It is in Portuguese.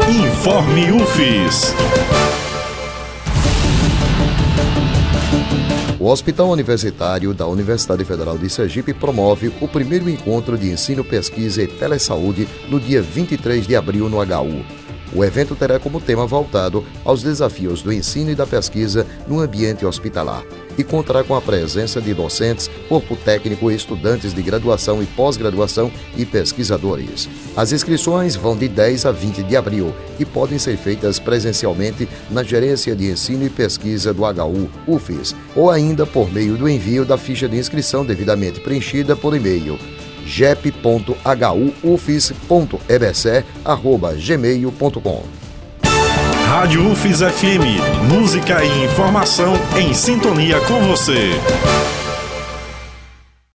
Informe UFES. O Hospital Universitário da Universidade Federal de Sergipe promove o primeiro encontro de ensino, pesquisa e telesaúde no dia 23 de abril no HU. O evento terá como tema voltado aos desafios do ensino e da pesquisa no ambiente hospitalar e contará com a presença de docentes, corpo técnico, estudantes de graduação e pós-graduação e pesquisadores. As inscrições vão de 10 a 20 de abril e podem ser feitas presencialmente na Gerência de Ensino e Pesquisa do HU, UFES, ou ainda por meio do envio da ficha de inscrição devidamente preenchida por e-mail gep.hufis.ebc@gmail.com. Rádio UFES FM, música e informação em sintonia com você.